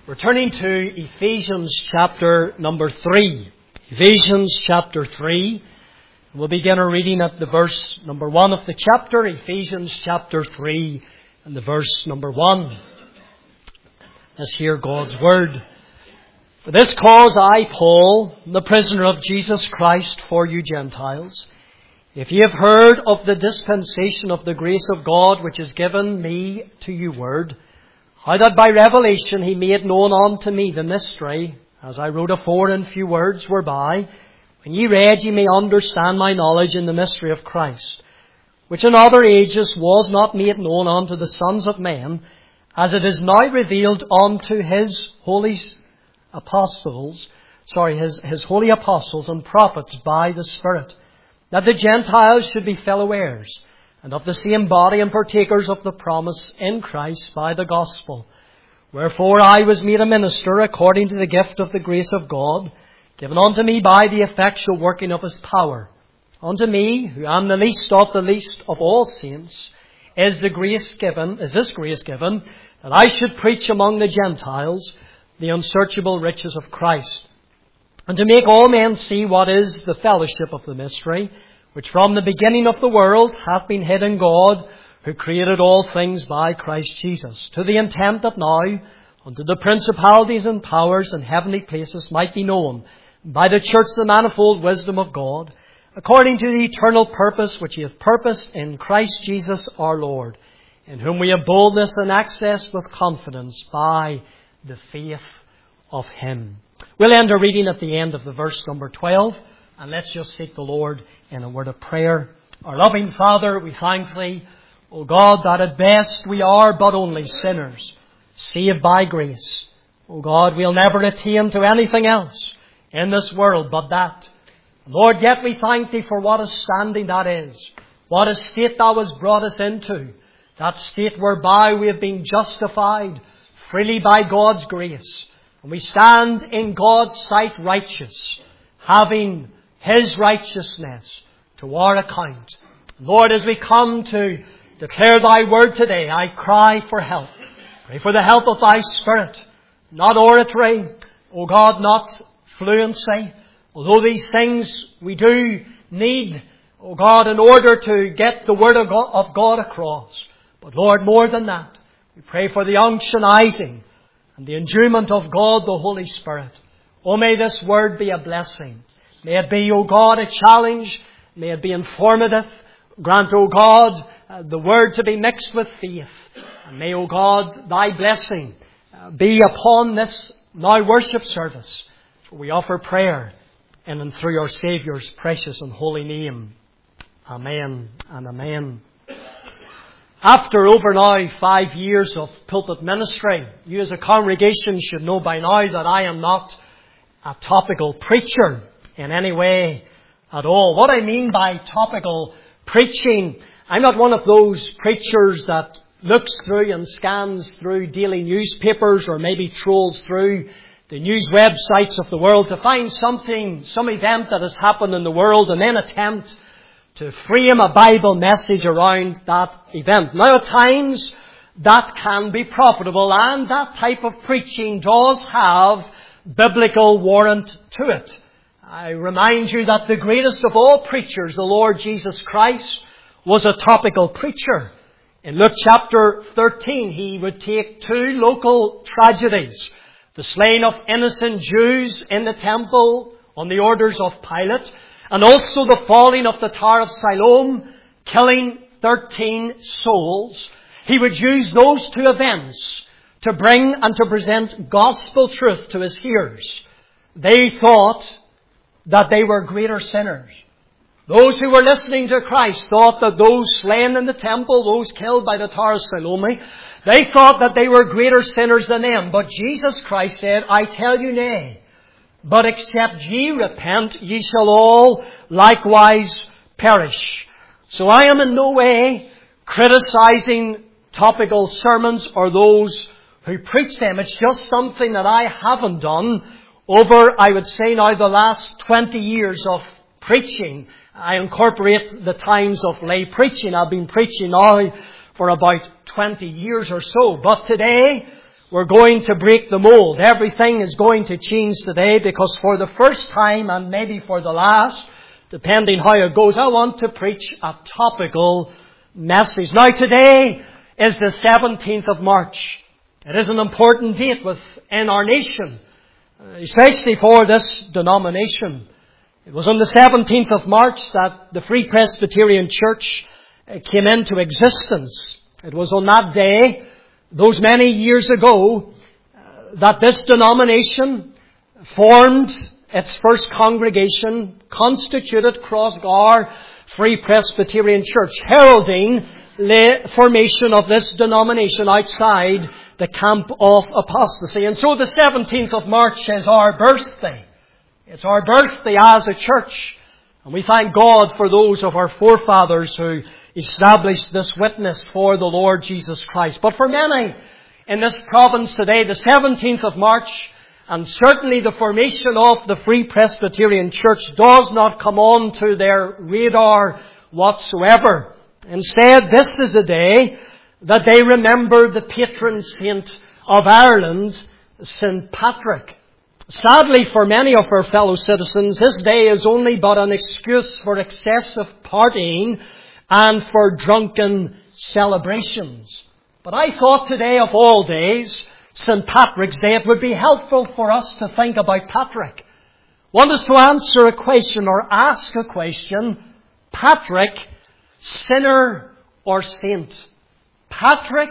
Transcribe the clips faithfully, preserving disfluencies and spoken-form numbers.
We're turning to Ephesians chapter number three. Ephesians chapter three. We'll begin our reading at the verse number one of the chapter. Ephesians chapter three and the verse number one. Let's hear God's word. For this cause I, Paul, the prisoner of Jesus Christ for you Gentiles, if ye have heard of the dispensation of the grace of God which is given me to you word, how that by revelation he made known unto me the mystery, as I wrote afore in few words, whereby, when ye read, ye may understand my knowledge in the mystery of Christ, which in other ages was not made known unto the sons of men, as it is now revealed unto his holy apostles, sorry, his, his holy apostles and prophets by the Spirit, that the Gentiles should be fellow heirs, and of the same body and partakers of the promise in Christ by the gospel. Wherefore I was made a minister according to the gift of the grace of God, given unto me by the effectual working of his power. Unto me, who am the least of the least of all saints, is the grace given, is this grace given, that I should preach among the Gentiles the unsearchable riches of Christ, and to make all men see what is the fellowship of the mystery, which from the beginning of the world hath been hid in God, who created all things by Christ Jesus, to the intent that now unto the principalities and powers in heavenly places might be known by the church the manifold wisdom of God, according to the eternal purpose which he hath purposed in Christ Jesus our Lord, in whom we have boldness and access with confidence by the faith of him. We'll end our reading at the end of the verse number twelve, and let's just seek the Lord in a word of prayer. Our loving Father, we thank Thee, O God, that at best we are but only sinners, saved by grace. O God, we'll never attain to anything else in this world but that. Lord, yet we thank Thee for what a standing that is, what a state Thou hast brought us into, that state whereby we have been justified freely by God's grace. And we stand in God's sight righteous, having His righteousness to our account. Lord, as we come to declare Thy word today, I cry for help. Pray for the help of Thy Spirit, not oratory, O God, not fluency. Although these things we do need, O God, in order to get the word of God, of God across. But Lord, more than that, we pray for the unctionizing and the endowment of God, the Holy Spirit. Oh, may this word be a blessing. May it be, O God, a challenge. May it be informative. Grant, O God, uh, the word to be mixed with faith. And may, O God, Thy blessing uh, be upon this now worship service. For we offer prayer in and through our Saviour's precious and holy name. Amen and amen. After over now five years of pulpit ministry, you as a congregation should know by now that I am not a topical preacher in any way at all. What I mean by topical preaching, I'm not one of those preachers that looks through and scans through daily newspapers or maybe trolls through the news websites of the world to find something, some event that has happened in the world and then attempt to frame a Bible message around that event. Now, at times, that can be profitable, and that type of preaching does have biblical warrant to it. I remind you that the greatest of all preachers, the Lord Jesus Christ, was a topical preacher. In Luke chapter thirteen, he would take two local tragedies, the slaying of innocent Jews in the temple on the orders of Pilate, and also the falling of the Tower of Siloam, killing thirteen souls. He would use those two events to bring and to present gospel truth to his hearers. They thought that they were greater sinners. Those who were listening to Christ thought that those slain in the temple, those killed by the Tower of Siloam, they thought that they were greater sinners than them. But Jesus Christ said, I tell you nay. But except ye repent, ye shall all likewise perish. So I am in no way criticizing topical sermons or those who preach them. It's just something that I haven't done over, I would say now, the last twenty years of preaching. I incorporate the times of lay preaching. I've been preaching now for about twenty years or so. But today, we're going to break the mold. Everything is going to change today because for the first time and maybe for the last, depending how it goes, I want to preach a topical message. Now today is the seventeenth of March. It is an important date within our nation, especially for this denomination. It was on the seventeenth of March that the Free Presbyterian Church came into existence. It was on that day, those many years ago, that this denomination formed its first congregation, constituted Crossgar Free Presbyterian Church, heralding the formation of this denomination outside the camp of apostasy. And so the seventeenth of March is our birthday. It's our birthday as a church. And we thank God for those of our forefathers who established this witness for the Lord Jesus Christ. But for many in this province today, the seventeenth of March, and certainly the formation of the Free Presbyterian Church, does not come on to their radar whatsoever. Instead, this is a day that they remember the patron saint of Ireland, Saint Patrick. Sadly, for many of our fellow citizens, this day is only but an excuse for excessive partying and for drunken celebrations. But I thought today of all days, Saint Patrick's Day, it would be helpful for us to think about Patrick. Want us to answer a question or ask a question. Patrick, sinner or saint? Patrick,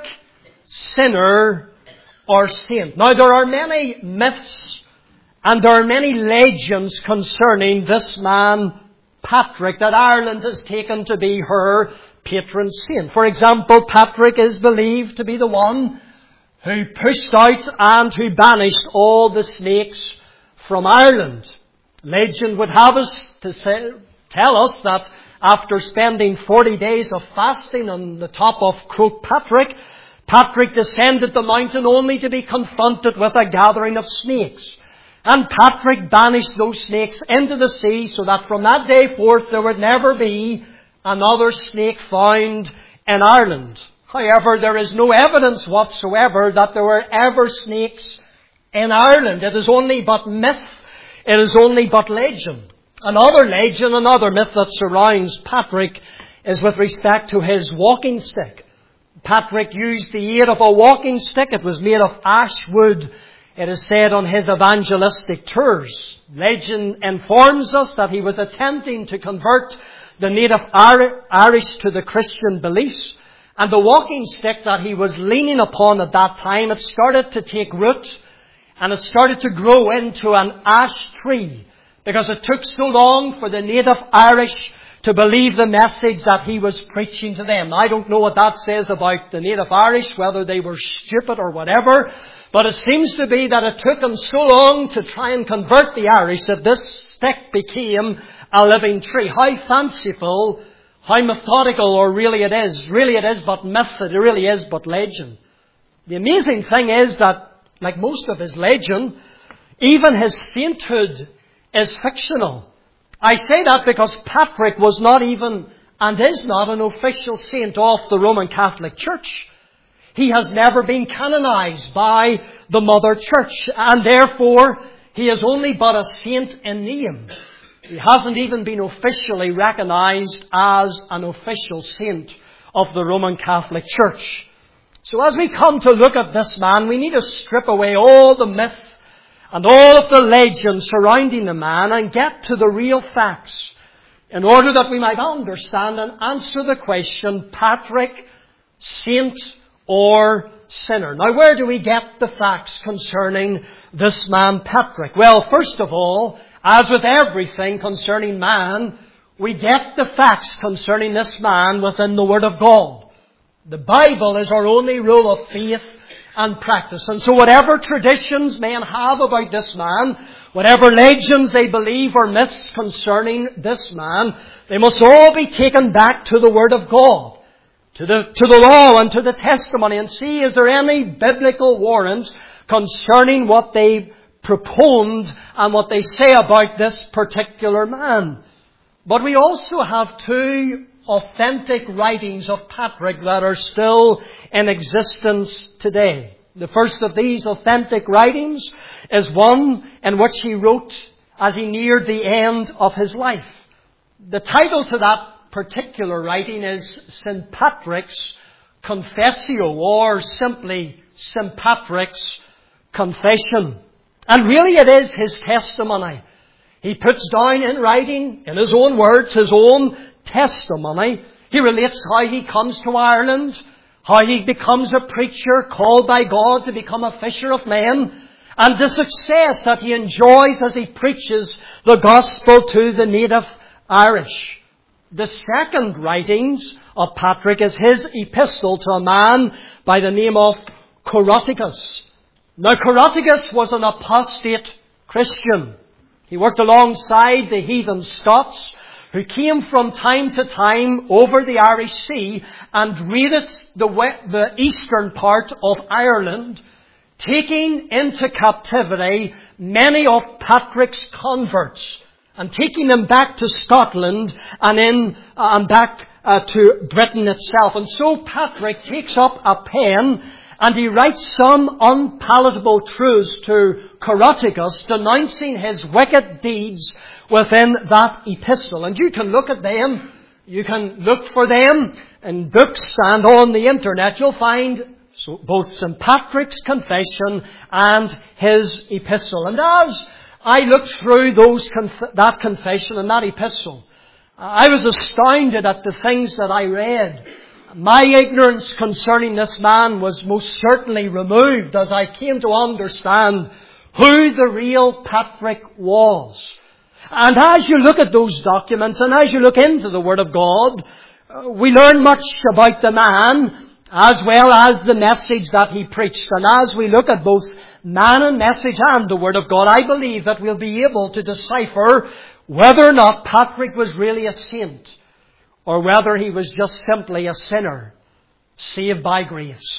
sinner or saint? Now there are many myths and there are many legends concerning this man, Patrick, that Ireland has taken to be her patron saint. For example, Patrick is believed to be the one who pushed out and who banished all the snakes from Ireland. Legend would have us to say, tell us that after spending forty days of fasting on the top of Croagh Patrick, Patrick descended the mountain only to be confronted with a gathering of snakes. And Patrick banished those snakes into the sea so that from that day forth there would never be another snake found in Ireland. However, there is no evidence whatsoever that there were ever snakes in Ireland. It is only but myth. It is only but legend. Another legend, another myth that surrounds Patrick is with respect to his walking stick. Patrick used the aid of a walking stick. It was made of ash wood, it is said, on his evangelistic tours. Legend informs us that he was attempting to convert the native Irish to the Christian beliefs. And the walking stick that he was leaning upon at that time, it started to take root and it started to grow into an ash tree because it took so long for the native Irish to believe the message that he was preaching to them. I don't know what that says about the native Irish, whether they were stupid or whatever, but it seems to be that it took them so long to try and convert the Irish that this stick became a living tree. How fanciful, how methodical, or really it is. Really it is but myth, it really is but legend. The amazing thing is that, like most of his legend, even his sainthood is fictional. I say that because Patrick was not even, and is not, an official saint of the Roman Catholic Church. He has never been canonized by the Mother Church, and therefore he is only but a saint in name. He hasn't even been officially recognized as an official saint of the Roman Catholic Church. So as we come to look at this man, we need to strip away all the myth and all of the legends surrounding the man and get to the real facts in order that we might understand and answer the question, Patrick, saint or sinner? Now, where do we get the facts concerning this man, Patrick? Well, first of all, as with everything concerning man, we get the facts concerning this man within the Word of God. The Bible is our only rule of faith and practice. And so whatever traditions men have about this man, whatever legends they believe or myths concerning this man, they must all be taken back to the Word of God, to the, to the law and to the testimony, and see, is there any biblical warrant concerning what they proponed and what they say about this particular man. But we also have two authentic writings of Patrick that are still in existence today. The first of these authentic writings is one in which he wrote as he neared the end of his life. The title to that particular writing is Saint Patrick's Confessio, or simply Saint Patrick's Confession. And really it is his testimony. He puts down in writing, in his own words, his own testimony. He relates how he comes to Ireland, how he becomes a preacher called by God to become a fisher of men, and the success that he enjoys as he preaches the gospel to the native Irish. The second writings of Patrick is his epistle to a man by the name of Coroticus. Now, Coroticus was an apostate Christian. He worked alongside the heathen Scots, who came from time to time over the Irish Sea and raided the, the eastern part of Ireland, taking into captivity many of Patrick's converts and taking them back to Scotland and in uh, and back uh, to Britain itself. And so Patrick takes up a pen and he writes some unpalatable truths to Coroticus, denouncing his wicked deeds within that epistle. And you can look at them, you can look for them in books and on the internet. You'll find both Saint Patrick's Confession and his epistle. And as I looked through those conf- that confession and that epistle, I was astounded at the things that I read. My ignorance concerning this man was most certainly removed as I came to understand who the real Patrick was. And as you look at those documents and as you look into the Word of God, uh, we learn much about the man as well as the message that he preached. And as we look at both man and message and the Word of God, I believe that we'll be able to decipher whether or not Patrick was really a saint, or whether he was just simply a sinner, saved by grace.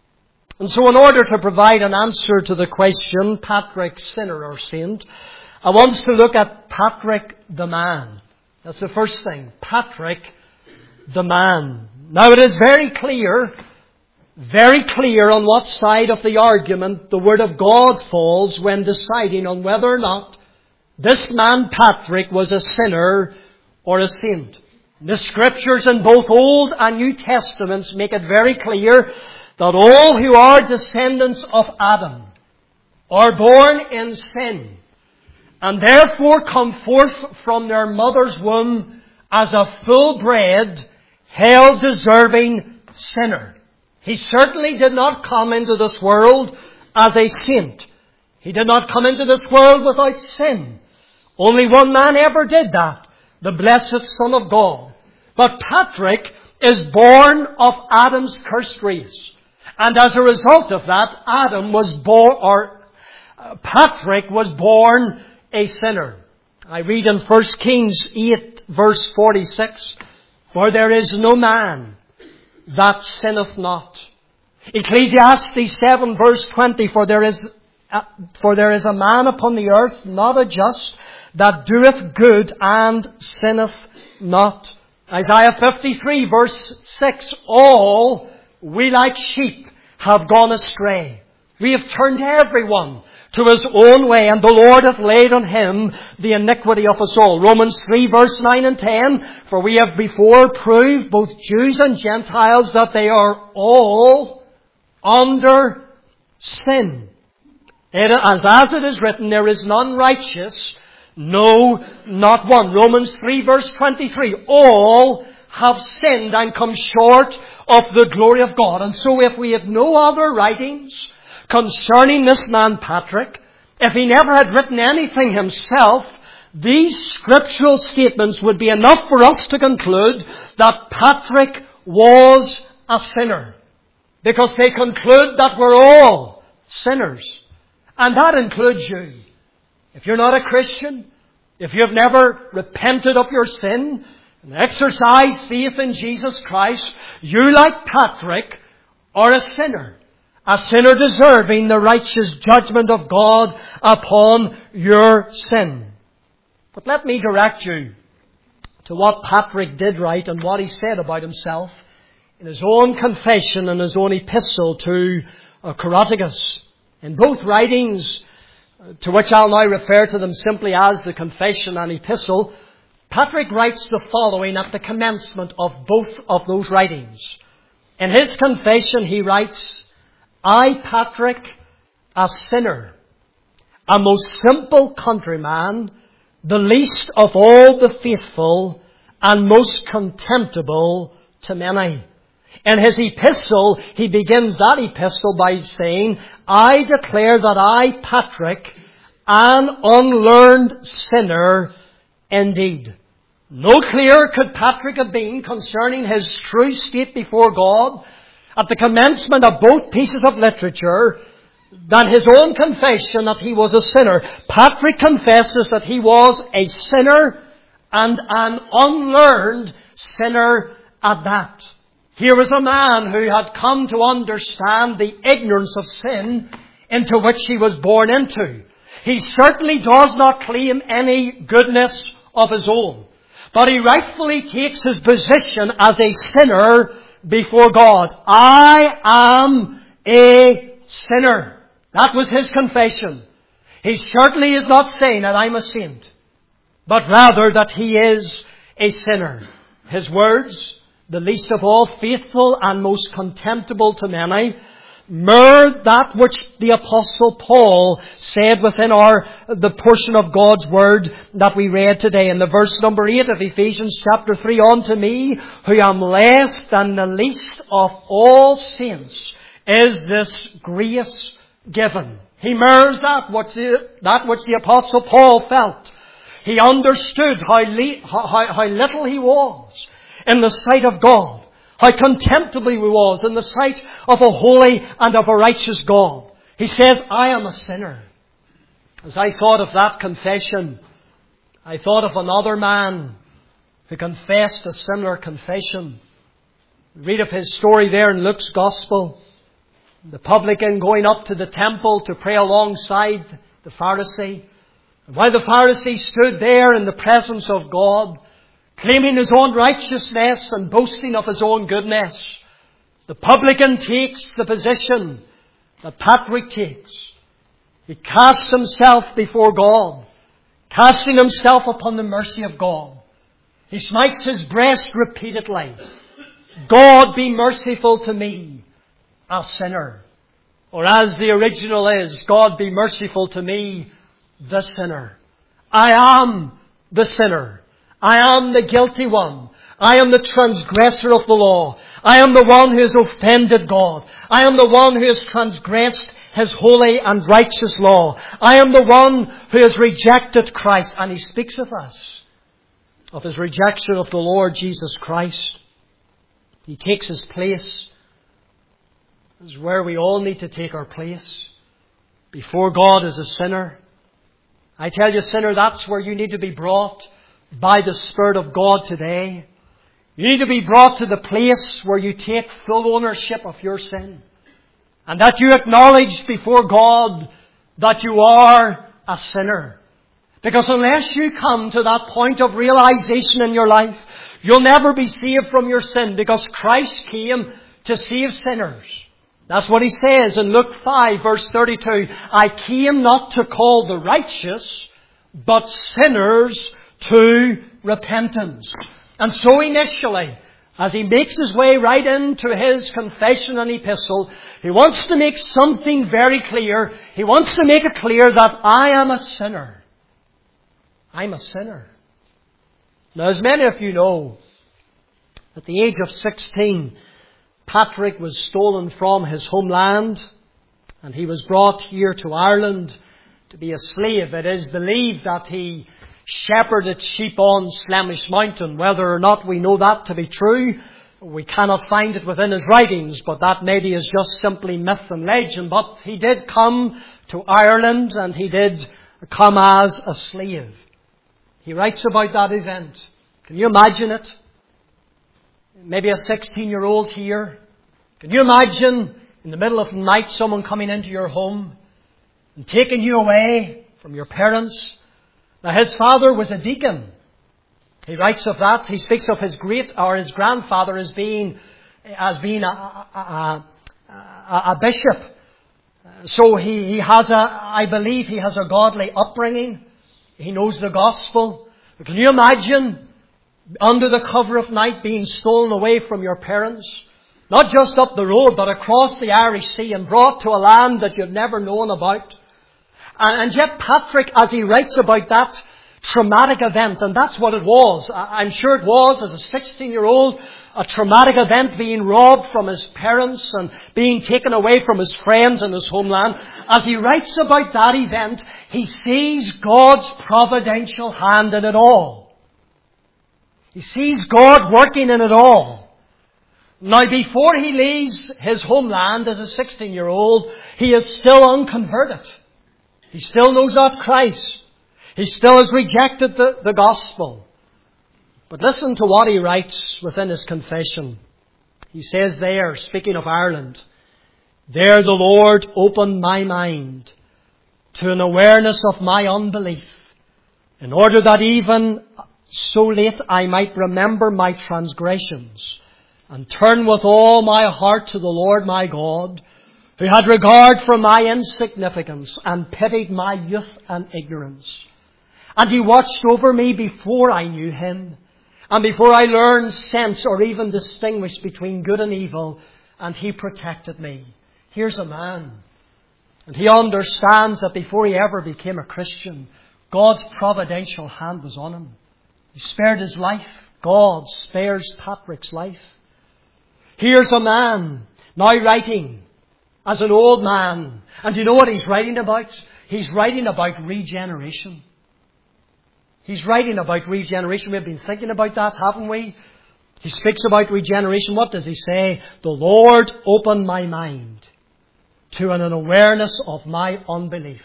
And so in order to provide an answer to the question, Patrick, sinner or saint, I want us to look at Patrick the man. That's the first thing. Patrick the man. Now it is very clear, very clear on what side of the argument the Word of God falls when deciding on whether or not this man Patrick was a sinner or a saint. The Scriptures in both Old and New Testaments make it very clear that all who are descendants of Adam are born in sin and therefore come forth from their mother's womb as a full-bred, hell-deserving sinner. He certainly did not come into this world as a saint. He did not come into this world without sin. Only one man ever did that, the blessed Son of God. But Patrick is born of Adam's cursed race. And as a result of that, Adam was born, or uh, Patrick was born a sinner. I read in First Kings eight verse forty-six, for there is no man that sinneth not. Ecclesiastes seven verse twenty, for there is, uh, for there is a man upon the earth, not a just, that doeth good and sinneth not. Isaiah fifty-three verse six, all we like sheep have gone astray. We have turned everyone to his own way, and the Lord hath laid on him the iniquity of us all. Romans three verse nine and ten, for we have before proved, both Jews and Gentiles, that they are all under sin. It, as, as it is written, there is none righteous, no, not one. Romans three verse twenty-three. All have sinned and come short of the glory of God. And so if we have no other writings concerning this man Patrick, if he never had written anything himself, these scriptural statements would be enough for us to conclude that Patrick was a sinner. Because they conclude that we're all sinners. And that includes you. If you're not a Christian, if you've never repented of your sin and exercised faith in Jesus Christ, you, like Patrick, are a sinner. A sinner deserving the righteous judgment of God upon your sin. But let me direct you to what Patrick did write and what he said about himself in his own confession and his own epistle to uh, Coroticus. In both writings, uh, to which I'll now refer to them simply as the Confession and Epistle, Patrick writes the following at the commencement of both of those writings. In his confession he writes, I, Patrick, a sinner, a most simple countryman, the least of all the faithful, and most contemptible to many. In his epistle, he begins that epistle by saying, I declare that I, Patrick, an unlearned sinner indeed. No clearer could Patrick have been concerning his true state before God at the commencement of both pieces of literature than his own confession that he was a sinner. Patrick confesses that he was a sinner and an unlearned sinner at that. Here was a man who had come to understand the ignorance of sin into which he was born into. He certainly does not claim any goodness of his own, but he rightfully takes his position as a sinner before God. I am a sinner. That was his confession. He certainly is not saying that I'm a saint, but rather that he is a sinner. His words, the least of all faithful and most contemptible to many, mirror that which the Apostle Paul said within our the portion of God's Word that we read today in the verse number eight of Ephesians chapter three. Unto me, who am less than the least of all saints, is this grace given. He mirrors that which the, that which the Apostle Paul felt. He understood how, le- how, how little he was in the sight of God. How contemptible he was in the sight of a holy and of a righteous God. He says, I am a sinner. As I thought of that confession, I thought of another man who confessed a similar confession. Read of his story there in Luke's Gospel. The publican going up to the temple to pray alongside the Pharisee. And while the Pharisee stood there in the presence of God, claiming his own righteousness and boasting of his own goodness, the publican takes the position that Patrick takes. He casts himself before God, casting himself upon the mercy of God. He smites his breast repeatedly. God, be merciful to me, a sinner. Or as the original is, God, be merciful to me, the sinner. I am the sinner. I am the guilty one. I am the transgressor of the law. I am the one who has offended God. I am the one who has transgressed His holy and righteous law. I am the one who has rejected Christ. And he speaks with us of his rejection of the Lord Jesus Christ. He takes his place. This is where we all need to take our place before God as a sinner. I tell you, sinner, that's where you need to be brought by the Spirit of God today. You need to be brought to the place where you take full ownership of your sin. And that you acknowledge before God that you are a sinner. Because unless you come to that point of realization in your life, you'll never be saved from your sin. Because Christ came to save sinners. That's what He says in Luke five verse thirty-two. I came not to call the righteous, but sinners to repentance. And so initially, as he makes his way right into his confession and epistle, he wants to make something very clear. He wants to make it clear that I am a sinner. I'm a sinner. Now, as many of you know, at the age of sixteen, Patrick was stolen from his homeland and he was brought here to Ireland to be a slave. It is believed that he shepherded sheep on Slemish Mountain. Whether or not we know that to be true, we cannot find it within his writings, but that maybe is just simply myth and legend. But he did come to Ireland and he did come as a slave. He writes about that event. Can you imagine it? Maybe a sixteen-year-old here. Can you imagine in the middle of the night someone coming into your home and taking you away from your parents? Now, his father was a deacon. He writes of that. He speaks of his great or his grandfather as being as being a, a, a, a, a bishop. So he, he has a, I believe he has a godly upbringing. He knows the gospel. But can you imagine under the cover of night being stolen away from your parents? Not just up the road, but across the Irish Sea and brought to a land that you've never known about. And, and yet Patrick, as he writes about that traumatic event, and that's what it was. I'm sure it was, as a sixteen-year-old, a traumatic event, being robbed from his parents and being taken away from his friends and his homeland. As he writes about that event, he sees God's providential hand in it all. He sees God working in it all. Now, before he leaves his homeland as a sixteen-year-old, he is still unconverted. He still knows not Christ. He still has rejected the, the gospel. But listen to what he writes within his confession. He says there, speaking of Ireland, "There the Lord opened my mind to an awareness of my unbelief, in order that even so late I might remember my transgressions and turn with all my heart to the Lord my God, who had regard for my insignificance and pitied my youth and ignorance. And He watched over me before I knew Him, and before I learned sense or even distinguish between good and evil, and He protected me." Here's a man, and he understands that before he ever became a Christian, God's providential hand was on him. He spared his life. God spares Patrick's life. Here's a man now writing as an old man. And do you know what he's writing about? He's writing about regeneration. He's writing about regeneration. We've been thinking about that, haven't we? He speaks about regeneration. What does he say? "The Lord opened my mind to an awareness of my unbelief."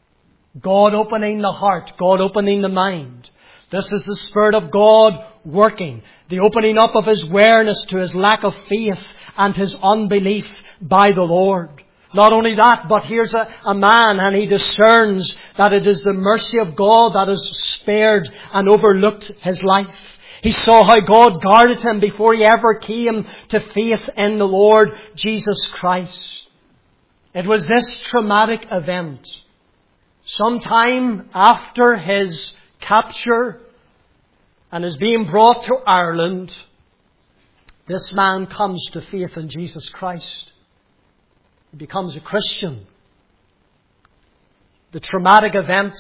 God opening the heart. God opening the mind. This is the Spirit of God working. The opening up of His awareness to his lack of faith and his unbelief by the Lord. Not only that, but here's a, a man, and he discerns that it is the mercy of God that has spared and overlooked his life. He saw how God guarded him before he ever came to faith in the Lord Jesus Christ. It was this traumatic event, sometime after his capture and his being brought to Ireland, this man comes to faith in Jesus Christ. He becomes a Christian. The traumatic event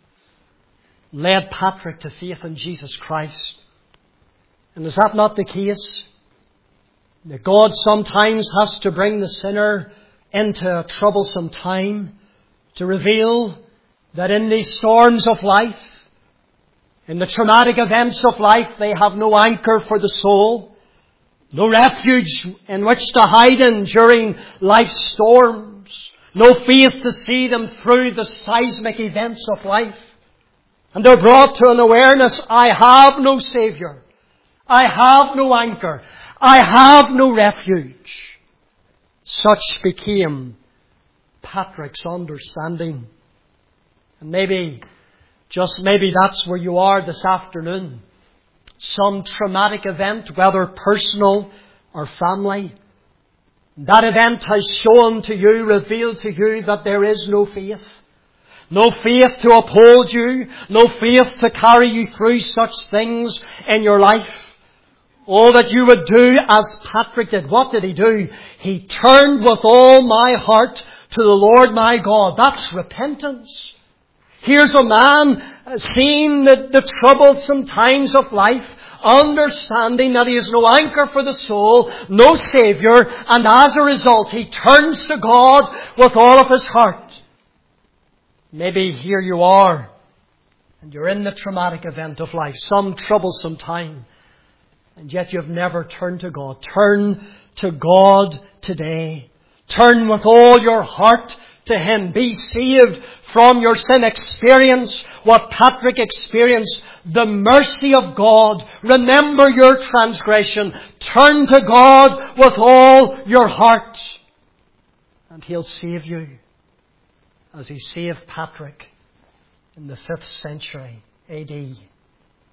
led Patrick to faith in Jesus Christ. And is that not the case? That God sometimes has to bring the sinner into a troublesome time to reveal that in these storms of life, in the traumatic events of life, they have no anchor for the soul, no refuge in which to hide in during life's storms, no faith to see them through the seismic events of life. And they're brought to an awareness, I have no Saviour. I have no anchor. I have no refuge. Such became Patrick's understanding. And maybe, just maybe that's where you are this afternoon. Some traumatic event, whether personal or family. That event has shown to you, revealed to you that there is no faith. No faith to uphold you. No faith to carry you through such things in your life. All that you would do as Patrick did. What did he do? He turned with all my heart to the Lord my God. That's repentance. Here's a man seeing the, the troublesome times of life, understanding that he has no anchor for the soul, no Saviour, and as a result he turns to God with all of his heart. Maybe here you are, and you're in the traumatic event of life, some troublesome time, and yet you've never turned to God. Turn to God today. Turn with all your heart to Him. Be saved from your sin. Experience what Patrick experienced, the mercy of God. Remember your transgression. Turn to God with all your heart, and He'll save you as He saved Patrick in the fifth century A D.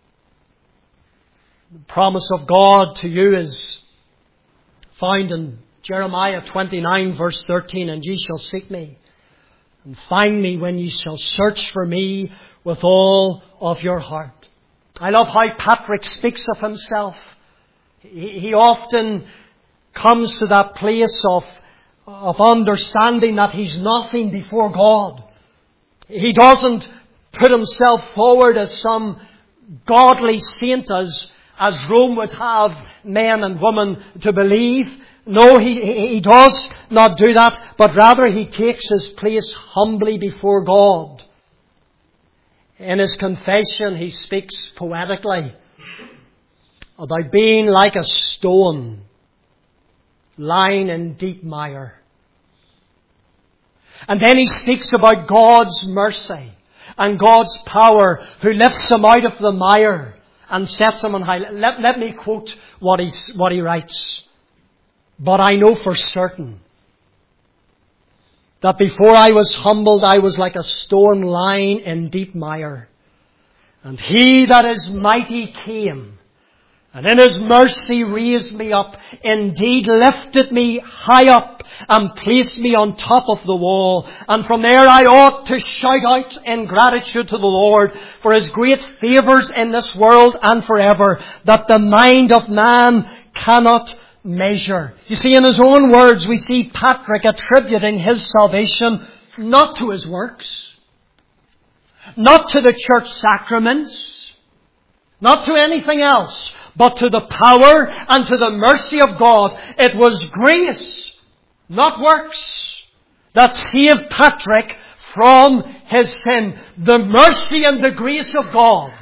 The promise of God to you is found in Jeremiah twenty-nine verse thirteen, and ye shall seek me and find me when ye shall search for me with all of your heart. I love how Patrick speaks of himself. He, he often comes to that place of, of understanding that he's nothing before God. He doesn't put himself forward as some godly saint as, as Rome would have men and women to believe. No, he, he does not do that, but rather he takes his place humbly before God. In his confession, he speaks poetically about being like a stone lying in deep mire. And then he speaks about God's mercy and God's power, who lifts him out of the mire and sets him on high. Let, let me quote what he, what he writes. But I know for certain that before I was humbled, I was like a stone lying in deep mire. And He that is mighty came, and in His mercy raised me up, indeed lifted me high up, and placed me on top of the wall. And from there I ought to shout out in gratitude to the Lord for His great favours in this world and forever, that the mind of man cannot measure. You see, in his own words, we see Patrick attributing his salvation not to his works, not to the church sacraments, not to anything else, but to the power and to the mercy of God. It was grace, not works, that saved Patrick from his sin. The mercy and the grace of God.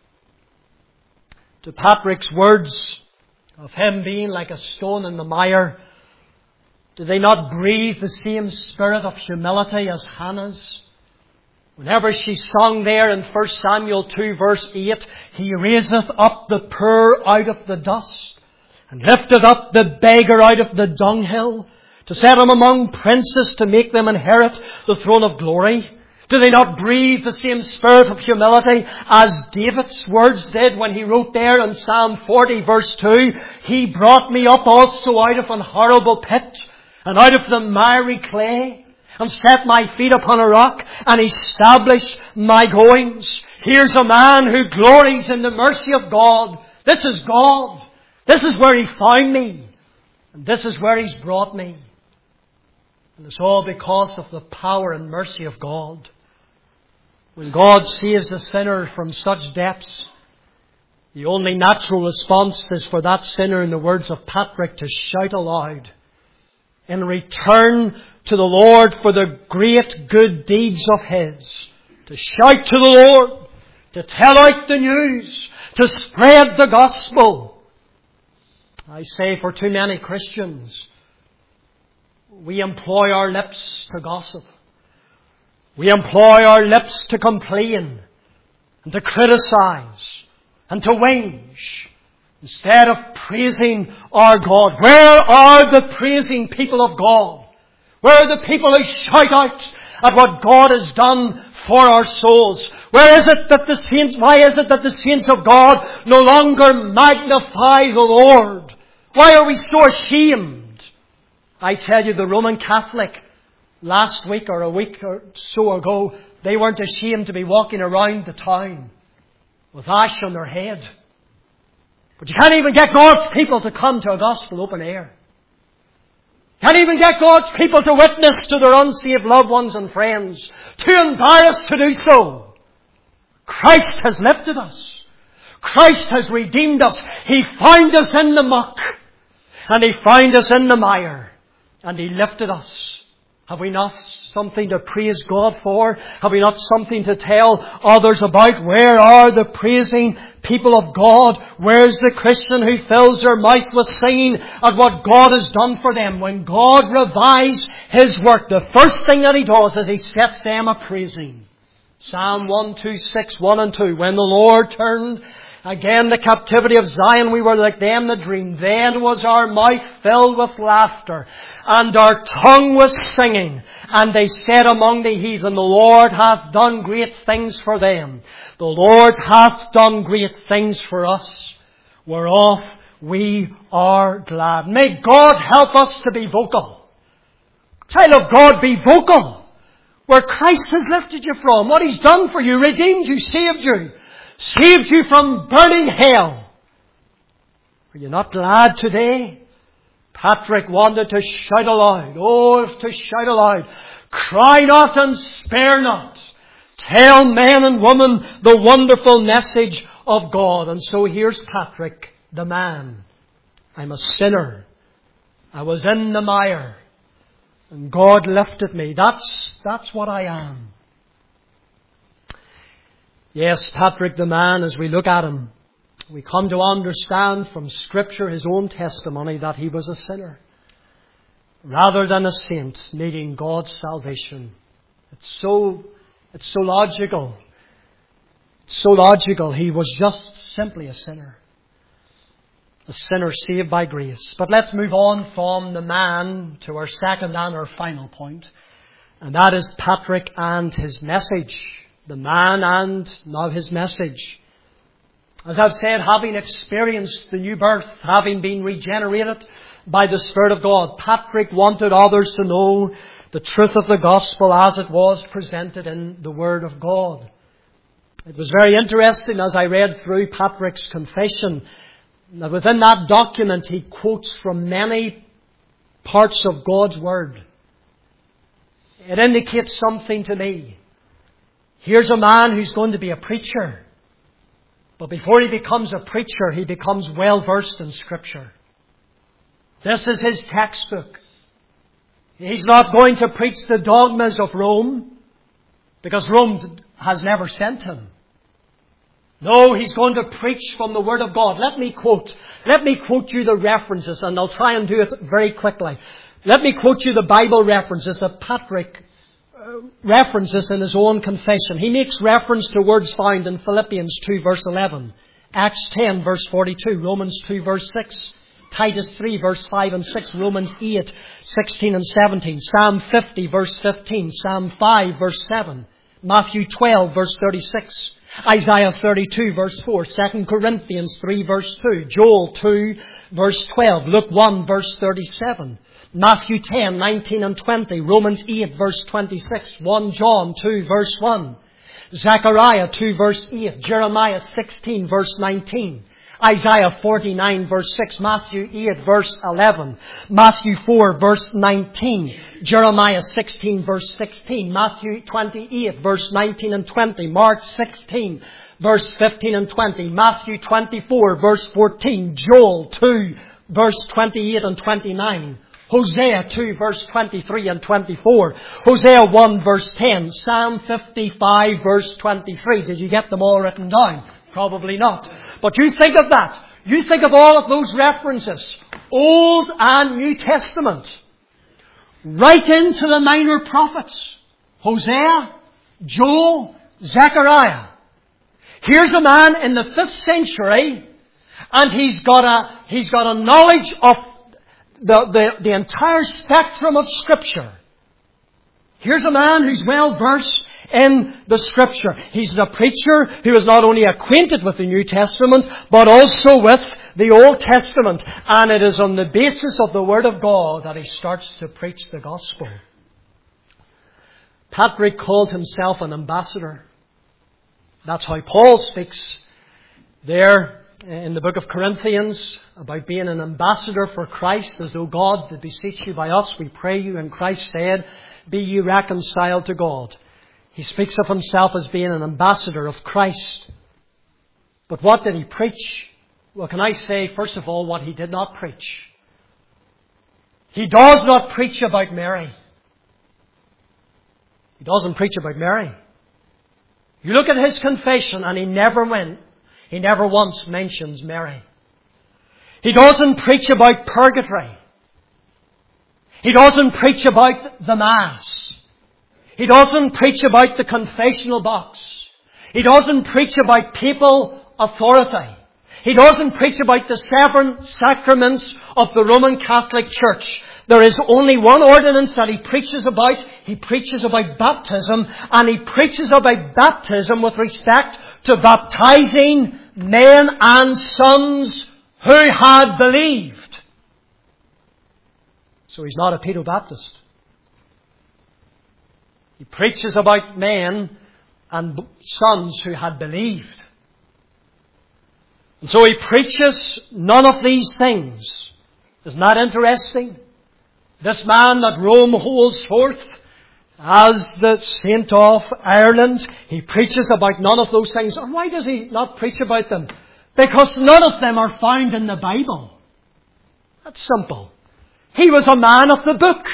To Patrick's words of him being like a stone in the mire, do they not breathe the same spirit of humility as Hannah's? Whenever she sung there in First Samuel two verse eight, He raiseth up the poor out of the dust, and lifteth up the beggar out of the dunghill, to set him among princes, to make them inherit the throne of glory. Do they not breathe the same spirit of humility as David's words did when he wrote there in Psalm forty verse two, He brought me up also out of an horrible pit, and out of the miry clay, and set my feet upon a rock, and established my goings. Here's a man who glories in the mercy of God. This is God. This is where He found me. And this is where He's brought me. And it's all because of the power and mercy of God. When God saves a sinner from such depths, the only natural response is for that sinner, in the words of Patrick, to shout aloud in return to the Lord for the great good deeds of His. To shout to the Lord, to tell out the news, to spread the gospel. I say, for too many Christians, we employ our lips to gossip. We employ our lips to complain and to criticize and to whinge instead of praising our God. Where are the praising people of God? Where are the people who shout out at what God has done for our souls? Where is it that the saints, why is it that the saints of God no longer magnify the Lord? Why are we so ashamed? I tell you, the Roman Catholic last week or a week or so ago, they weren't ashamed to be walking around the town with ash on their head. But you can't even get God's people to come to a gospel open air. Can't even get God's people to witness to their unsaved loved ones and friends. Too embarrassed to do so. Christ has lifted us. Christ has redeemed us. He found us in the muck. And He found us in the mire. And He lifted us. Have we not something to praise God for? Have we not something to tell others about? Where are the praising people of God? Where's the Christian who fills their mouth with singing at what God has done for them? When God revives His work, the first thing that He does is He sets them a praising. Psalm one twenty-six, one and two. When the Lord turned again the captivity of Zion, we were like them that dreamed. Then was our mouth filled with laughter, and our tongue was singing. And they said among the heathen, the Lord hath done great things for them. The Lord hath done great things for us, whereof we are glad. May God help us to be vocal. Child of God, be vocal. Where Christ has lifted you from, what He's done for you, redeemed you, saved you, saved you from burning hell. Are you not glad today? Patrick wanted to shout aloud. Oh, to shout aloud. Cry not and spare not. Tell men and women the wonderful message of God. And so here's Patrick, the man. I'm a sinner. I was in the mire. And God lifted me. That's, that's what I am. Yes, Patrick the man, as we look at him, we come to understand from Scripture his own testimony that he was a sinner, rather than a saint needing God's salvation. It's so, it's so logical. It's so logical. He was just simply a sinner. A sinner saved by grace. But let's move on from the man to our second and our final point. And that is Patrick and his message. The man and now his message. As I've said, having experienced the new birth, having been regenerated by the Spirit of God, Patrick wanted others to know the truth of the gospel as it was presented in the Word of God. It was very interesting as I read through Patrick's confession. Now, within that document, he quotes from many parts of God's Word. It indicates something to me. Here's a man who's going to be a preacher. But before he becomes a preacher, he becomes well versed in Scripture. This is his textbook. He's not going to preach the dogmas of Rome, because Rome has never sent him. No, he's going to preach from the Word of God. Let me quote, let me quote you the references, and I'll try and do it very quickly. Let me quote you the Bible references that Patrick uh, references in his own confession. He makes reference to words found in Philippians two verse eleven, Acts ten verse forty-two, Romans two verse six, Titus three verse five and six, Romans eight, sixteen and seventeen, Psalm fifty verse fifteen, Psalm five verse seven, Matthew twelve verse thirty-six, Isaiah thirty-two verse four, Second Corinthians three verse two, Joel two verse twelve, Luke one verse thirty-seven, Matthew ten, nineteen and twenty, Romans eight verse twenty-six, First John two verse one, Zechariah two verse eight, Jeremiah sixteen verse nineteen, Isaiah forty-nine verse six, Matthew eight verse eleven, Matthew four verse nineteen, Jeremiah sixteen verse sixteen, Matthew twenty-eight verse nineteen and twenty, Mark sixteen verse fifteen and twenty, Matthew twenty-four verse fourteen, Joel two verse twenty-eight and twenty-nine, Hosea two verse twenty-three and twenty-four, Hosea one verse ten, Psalm fifty-five verse twenty-three. Did you get them all written down? Probably not. But you think of that. You think of all of those references. Old and New Testament. Right into the minor prophets. Hosea, Joel, Zechariah. Here's a man in the fifth century, and he's got a, he's got a knowledge of the, the, the entire spectrum of Scripture. Here's a man who's well versed in the Scripture. He's a preacher who is not only acquainted with the New Testament, but also with the Old Testament. And it is on the basis of the Word of God that he starts to preach the gospel. Patrick called himself an ambassador. That's how Paul speaks there in the book of Corinthians about being an ambassador for Christ, as though God did beseech you by us. We pray you, and Christ said, be ye reconciled to God. He speaks of himself as being an ambassador of Christ. But what did he preach? Well, can I say, first of all, what he did not preach? He does not preach about Mary. He doesn't preach about Mary. You look at his confession, and he never went, he never once mentions Mary. He doesn't preach about purgatory. He doesn't preach about the Mass. He doesn't preach about the confessional box. He doesn't preach about papal authority. He doesn't preach about the seven sacraments of the Roman Catholic Church. There is only one ordinance that he preaches about. He preaches about baptism, and he preaches about baptism with respect to baptizing men and sons who had believed. So he's not a Pedobaptist. He preaches about men and sons who had believed. And so he preaches none of these things. Isn't that interesting? This man that Rome holds forth as the saint of Ireland, he preaches about none of those things. And why does he not preach about them? Because none of them are found in the Bible. That's simple. He was a man of the book.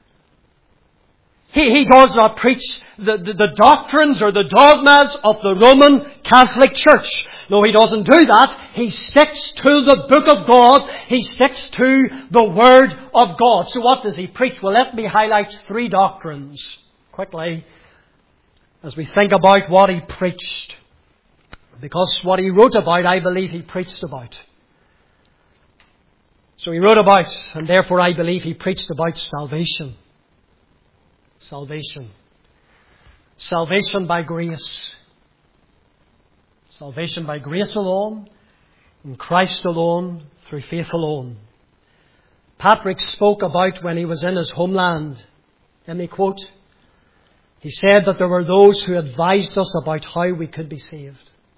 He, he does not preach the, the, the doctrines or the dogmas of the Roman Catholic Church. No, he doesn't do that. He sticks to the book of God. He sticks to the Word of God. So what does he preach? Well, let me highlight three doctrines quickly as we think about what he preached. Because what he wrote about, I believe he preached about. So he wrote about, and therefore I believe he preached about salvation. Salvation. Salvation by grace. Salvation by grace alone, in Christ alone, through faith alone. Patrick spoke about when he was in his homeland. Let me quote. He said that there were those who advised us about how we could be saved.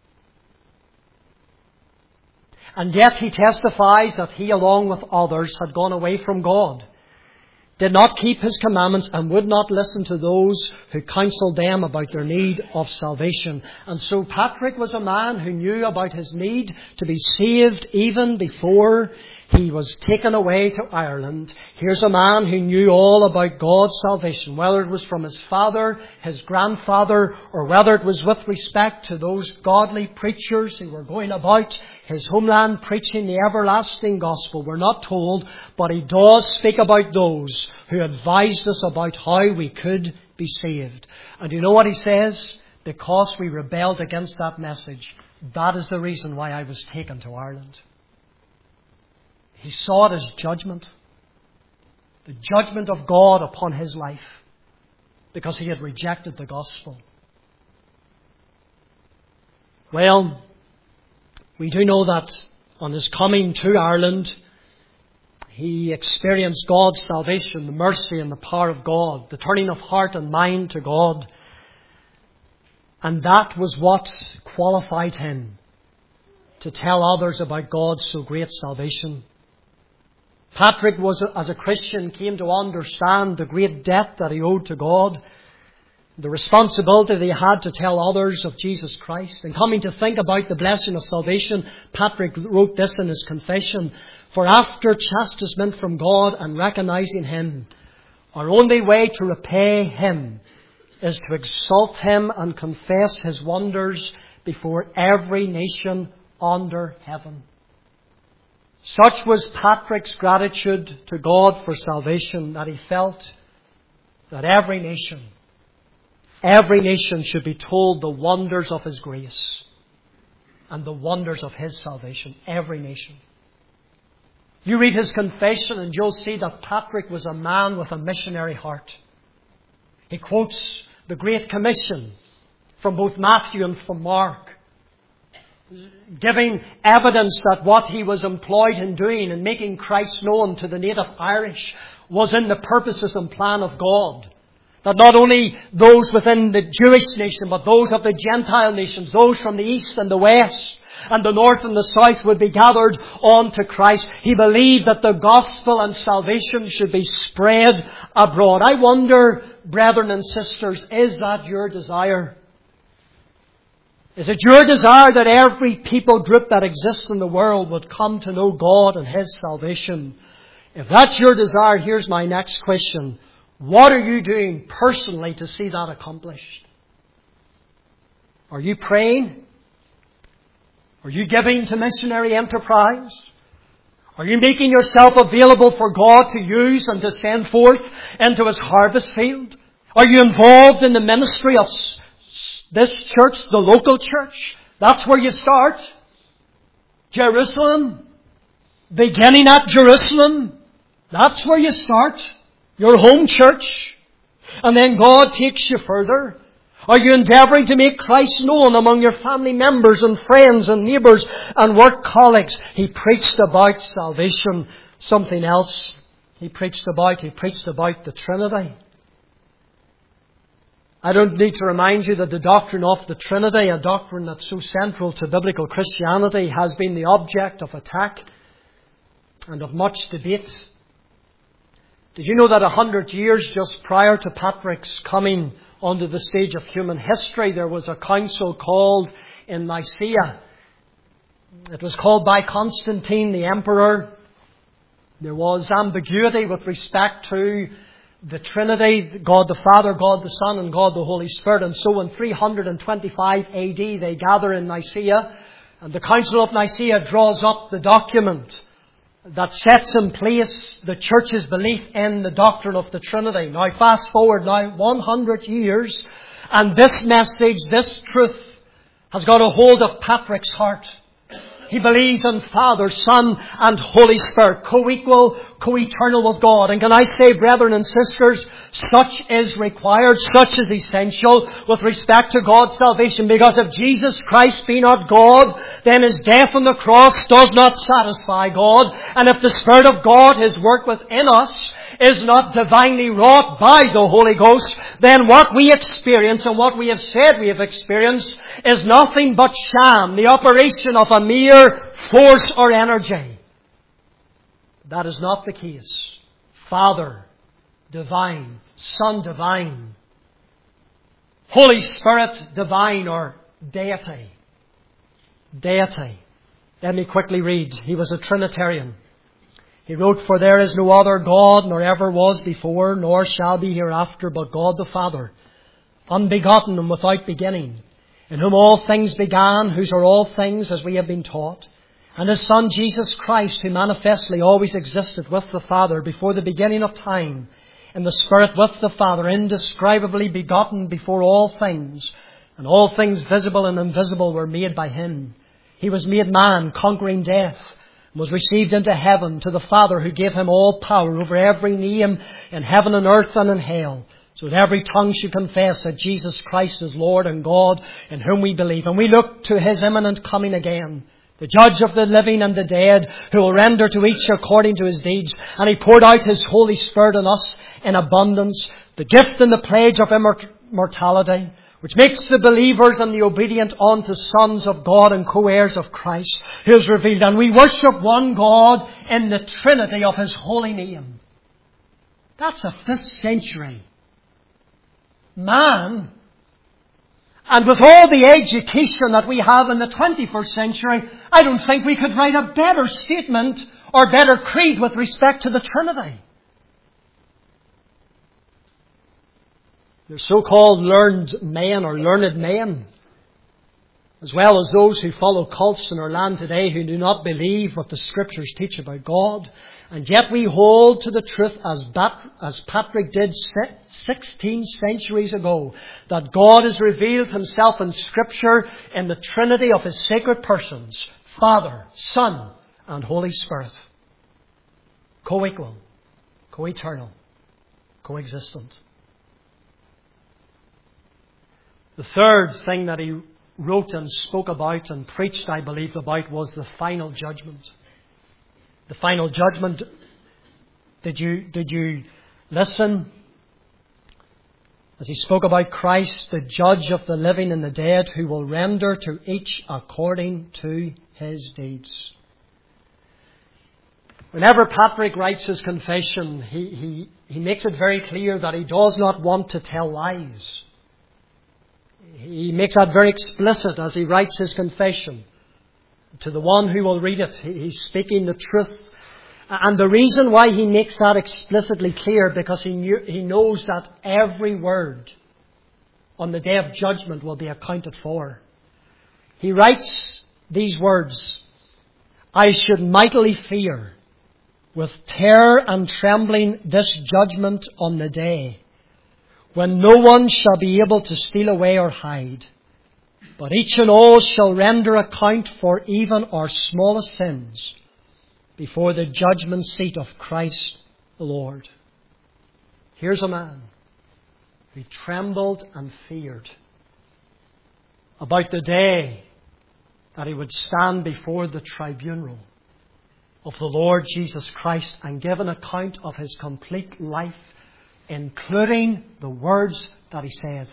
And yet he testifies that he, along with others, had gone away from God, did not keep His commandments, and would not listen to those who counselled them about their need of salvation. And so Patrick was a man who knew about his need to be saved even before he was taken away to Ireland. Here's a man who knew all about God's salvation, whether it was from his father, his grandfather, or whether it was with respect to those godly preachers who were going about his homeland preaching the everlasting gospel. We're not told, but he does speak about those who advised us about how we could be saved. And you know what he says? Because we rebelled against that message. That is the reason why I was taken to Ireland. He saw it as judgment. The judgment of God upon his life. Because he had rejected the gospel. Well, we do know that on his coming to Ireland, he experienced God's salvation, the mercy and the power of God, the turning of heart and mind to God. And that was what qualified him to tell others about God's so great salvation. Patrick was, as a Christian, came to understand the great debt that he owed to God, the responsibility that he had to tell others of Jesus Christ. And coming to think about the blessing of salvation, Patrick wrote this in his confession: "For after chastisement from God and recognizing Him, our only way to repay Him is to exalt Him and confess His wonders before every nation under heaven." Such was Patrick's gratitude to God for salvation, that he felt that every nation, every nation should be told the wonders of His grace and the wonders of His salvation. Every nation. You read his confession and you'll see that Patrick was a man with a missionary heart. He quotes the Great Commission from both Matthew and from Mark, giving evidence that what he was employed in doing in making Christ known to the native Irish was in the purposes and plan of God. That not only those within the Jewish nation, but those of the Gentile nations, those from the east and the west, and the north and the south would be gathered on to Christ. He believed that the gospel and salvation should be spread abroad. I wonder, brethren and sisters, is that your desire? Is it your desire that every people group that exists in the world would come to know God and His salvation? If that's your desire, here's my next question. What are you doing personally to see that accomplished? Are you praying? Are you giving to missionary enterprise? Are you making yourself available for God to use and to send forth into His harvest field? Are you involved in the ministry of this church, the local church? That's where you start. Jerusalem. Beginning at Jerusalem. That's where you start. Your home church. And then God takes you further. Are you endeavouring to make Christ known among your family members and friends and neighbours and work colleagues? He preached about salvation. Something else he preached about, he preached about the Trinity. I don't need to remind you that the doctrine of the Trinity, a doctrine that's so central to biblical Christianity, has been the object of attack and of much debate. Did you know that a hundred years just prior to Patrick's coming onto the stage of human history, there was a council called in Nicaea? It was called by Constantine the Emperor. There was ambiguity with respect to the Trinity, God the Father, God the Son, and God the Holy Spirit. And so in three twenty-five A D they gather in Nicaea, and the Council of Nicaea draws up the document that sets in place the Church's belief in the doctrine of the Trinity. Now fast forward now one hundred years, and this message, this truth, has got a hold of Patrick's heart. He believes in Father, Son, and Holy Spirit, co-equal, co-eternal with God. And can I say, brethren and sisters, such is required, such is essential with respect to God's salvation. Because if Jesus Christ be not God, then His death on the cross does not satisfy God. And if the Spirit of God, His work within us, is not divinely wrought by the Holy Ghost, then what we experience and what we have said we have experienced is nothing but sham, the operation of a mere force or energy. That is not the case. Father, divine. Son, divine. Holy Spirit, divine, or deity. Deity. Let me quickly read. He was a Trinitarian. He wrote, "For there is no other God, nor ever was before, nor shall be hereafter, but God the Father, unbegotten and without beginning, in whom all things began, whose are all things, as we have been taught, and His Son Jesus Christ, who manifestly always existed with the Father before the beginning of time, in the Spirit with the Father, indescribably begotten before all things, and all things visible and invisible were made by Him. He was made man, conquering death, was received into heaven to the Father, who gave Him all power over every name in heaven and earth and in hell, so that every tongue should confess that Jesus Christ is Lord and God, in whom we believe. And we look to His imminent coming again, the judge of the living and the dead, who will render to each according to his deeds. And He poured out His Holy Spirit on us in abundance, the gift and the pledge of immortality, which makes the believers and the obedient unto sons of God and co-heirs of Christ, who is revealed. And we worship one God in the Trinity of His holy name. That's a fifth century man. And with all the education that we have in the twenty-first century, I don't think we could write a better statement or better creed with respect to the Trinity. The so-called learned men or learned men, as well as those who follow cults in our land today who do not believe what the Scriptures teach about God. And yet we hold to the truth, as, Bat- as Patrick did sixteen centuries ago, that God has revealed Himself in Scripture in the Trinity of His sacred persons, Father, Son, and Holy Spirit. Co-equal, co-eternal, co-existent. The third thing that he wrote and spoke about and preached, I believe, about was the final judgment. The final judgment. Did you, did you listen? As he spoke about Christ, the judge of the living and the dead, who will render to each according to his deeds. Whenever Patrick writes his confession, he, he, he makes it very clear that he does not want to tell lies. He makes that very explicit as he writes his confession. To the one who will read it, he's speaking the truth. And the reason why he makes that explicitly clear, because he knew, he knows that every word on the day of judgment will be accounted for. He writes these words, "I should mightily fear with terror and trembling this judgment on the day, when no one shall be able to steal away or hide, but each and all shall render account for even our smallest sins before the judgment seat of Christ the Lord." Here's a man who trembled and feared about the day that he would stand before the tribunal of the Lord Jesus Christ and give an account of his complete life, including the words that he said.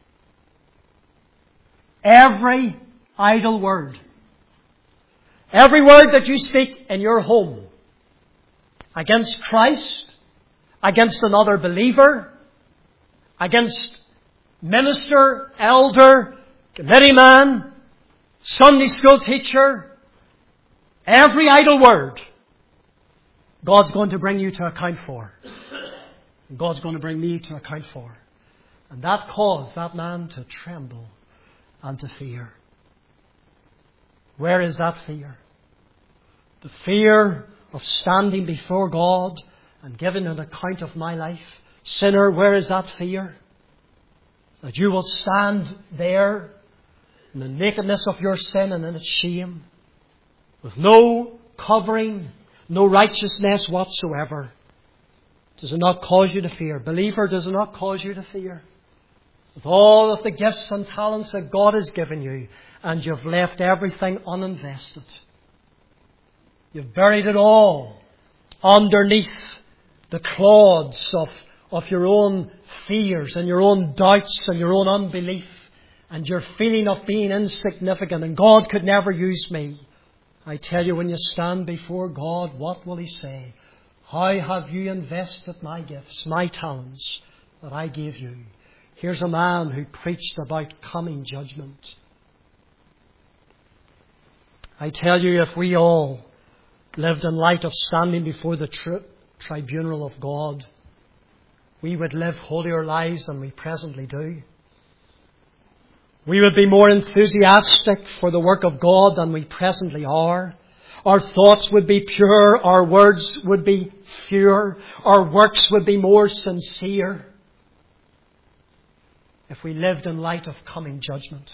Every idle word, every word that you speak in your home against Christ, against another believer, against minister, elder, committee man, Sunday school teacher, every idle word, God's going to bring you to account for. God's going to bring me to account for. And that caused that man to tremble and to fear. Where is that fear? The fear of standing before God and giving an account of my life. Sinner, where is that fear? That you will stand there in the nakedness of your sin and in its shame, with no covering, no righteousness whatsoever. Does it not cause you to fear? Believer, does it not cause you to fear? With all of the gifts and talents that God has given you, and you've left everything uninvested. You've buried it all underneath the clods of, of your own fears and your own doubts and your own unbelief and your feeling of being insignificant and God could never use me. I tell you, when you stand before God, what will He say? How have you invested my gifts, my talents that I gave you? Here's a man who preached about coming judgment. I tell you, if we all lived in light of standing before the tri- tribunal of God, we would live holier lives than we presently do. We would be more enthusiastic for the work of God than we presently are. Our thoughts would be pure. Our words would be pure. Our works would be more sincere if we lived in light of coming judgment.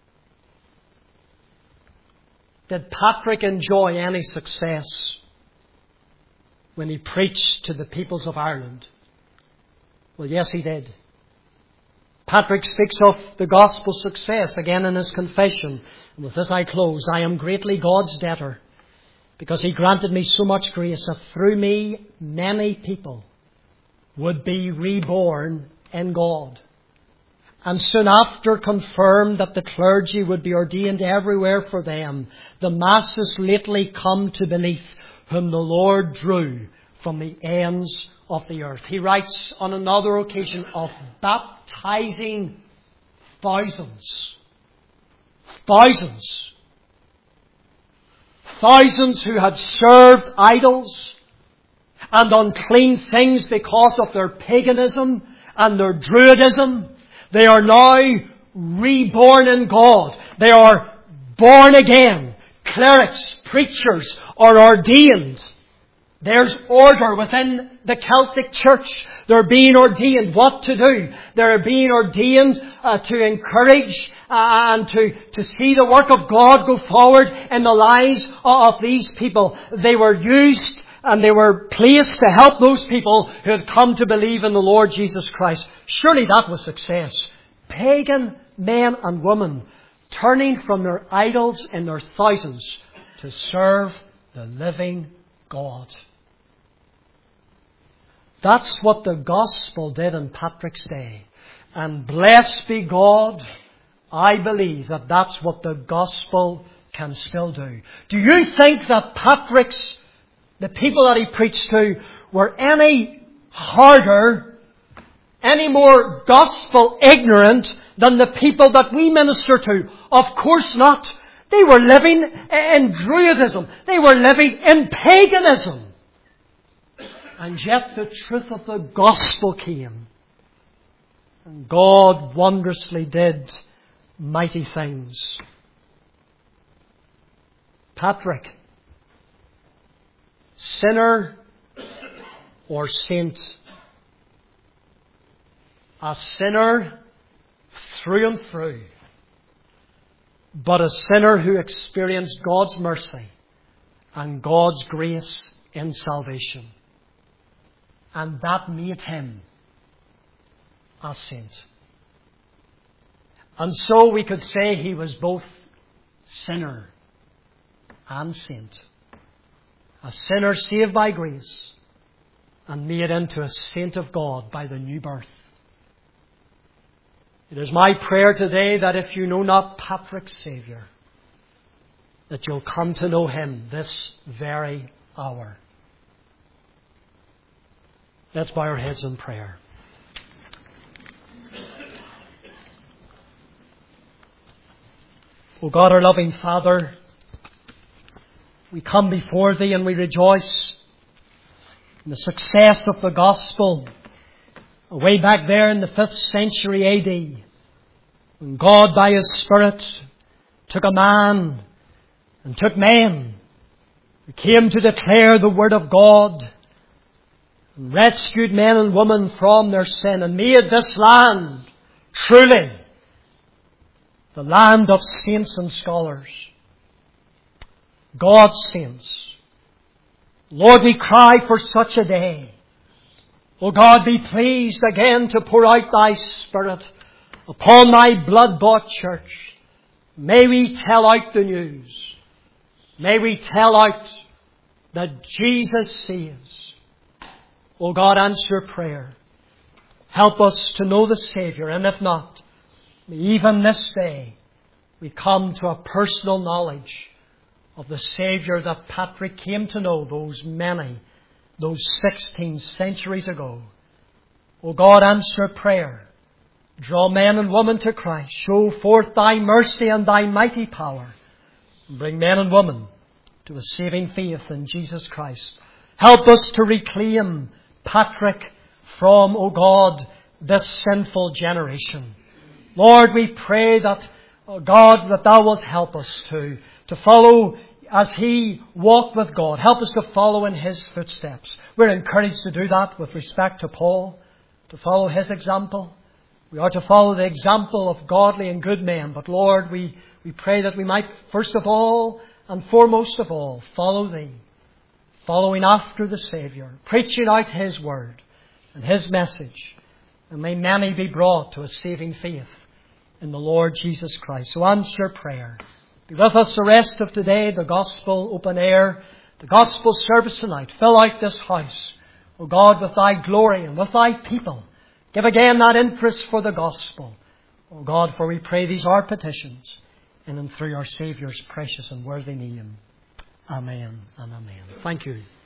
Did Patrick enjoy any success when he preached to the peoples of Ireland? Well, yes, he did. Patrick speaks of the gospel success again in his confession. And with this I close. I am greatly God's debtor, because He granted me so much grace that through me many people would be reborn in God. And soon after confirmed that the clergy would be ordained everywhere for them, the masses lately come to belief, whom the Lord drew from the ends of the earth. He writes on another occasion of baptizing thousands. Thousands. Thousands who had served idols and unclean things because of their paganism and their Druidism. They are now reborn in God. They are born again. Clerics, preachers are ordained. There's order within the Celtic Church. They're being ordained what to do. They're being ordained uh, to encourage uh, and to, to see the work of God go forward in the lives of these people. They were used and they were placed to help those people who had come to believe in the Lord Jesus Christ. Surely that was success. Pagan men and women turning from their idols in their thousands to serve the living God. That's what the gospel did in Patrick's day. And blessed be God, I believe that that's what the gospel can still do. Do you think that Patrick's, the people that he preached to, were any harder, any more gospel ignorant than the people that we minister to? Of course not. They were living in Druidism. They were living in paganism. And yet the truth of the gospel came. And God wondrously did mighty things. Patrick, sinner or saint? A sinner through and through, but a sinner who experienced God's mercy and God's grace in salvation. And that made him a saint. And so we could say he was both sinner and saint. A sinner saved by grace and made into a saint of God by the new birth. It is my prayer today that if you know not Patrick's Saviour, that you'll come to know Him this very hour. Let's bow our heads in prayer. O God, our loving Father, we come before Thee and we rejoice in the success of the gospel way back there in the fifth century A D, when God by His Spirit took a man and took men who came to declare the Word of God and rescued men and women from their sin and made this land truly the land of saints and scholars, God's saints. Lord, we cry for such a day. O God, be pleased again to pour out Thy Spirit upon Thy blood-bought church. May we tell out the news. May we tell out that Jesus saves. O God, answer prayer. Help us to know the Saviour, and if not, even this day we come to a personal knowledge of the Saviour that Patrick came to know those many, those sixteen centuries ago. O God, answer prayer. Draw men and women to Christ. Show forth Thy mercy and Thy mighty power. And bring men and women to a saving faith in Jesus Christ. Help us to reclaim Patrick from, O God, this sinful generation. Lord, we pray that, O God, that Thou wilt help us to, to follow as he walked with God. Help us to follow in His footsteps. We're encouraged to do that with respect to Paul, to follow his example. We are to follow the example of godly and good men. But Lord, we, we pray that we might first of all and foremost of all follow Thee, following after the Saviour, preaching out His word and His message. And may many be brought to a saving faith in the Lord Jesus Christ. So answer prayer. Be with us the rest of today, the gospel open air, the gospel service tonight. Fill out this house, O God, with Thy glory and with Thy people. Give again that interest for the gospel. O God, for we pray these our petitions in and through our Saviour's precious and worthy name. Amen and amen. Thank you.